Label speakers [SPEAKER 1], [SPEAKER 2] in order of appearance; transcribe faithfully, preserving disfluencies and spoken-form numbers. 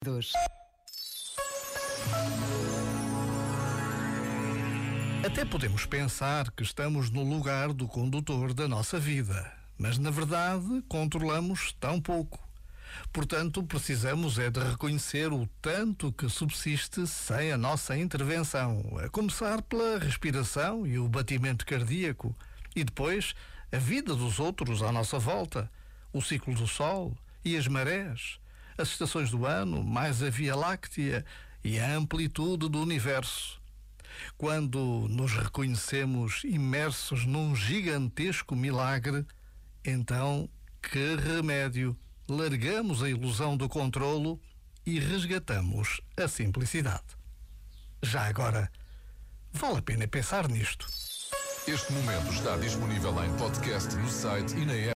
[SPEAKER 1] Descontraídos.
[SPEAKER 2] Até podemos pensar que estamos no lugar do condutor da nossa vida, mas na verdade controlamos tão pouco. Portanto, precisamos é de reconhecer o tanto que subsiste sem a nossa intervenção, a começar pela respiração e o batimento cardíaco, e depois a vida dos outros à nossa volta, o ciclo do Sol e as marés, as estações do ano, mais a Via Láctea e a amplitude do universo. Quando nos reconhecemos imersos num gigantesco milagre, então, que remédio! Largamos a ilusão do controlo e resgatamos a simplicidade. Já agora, vale a pena pensar nisto.
[SPEAKER 3] Este momento está disponível em podcast no site e na app.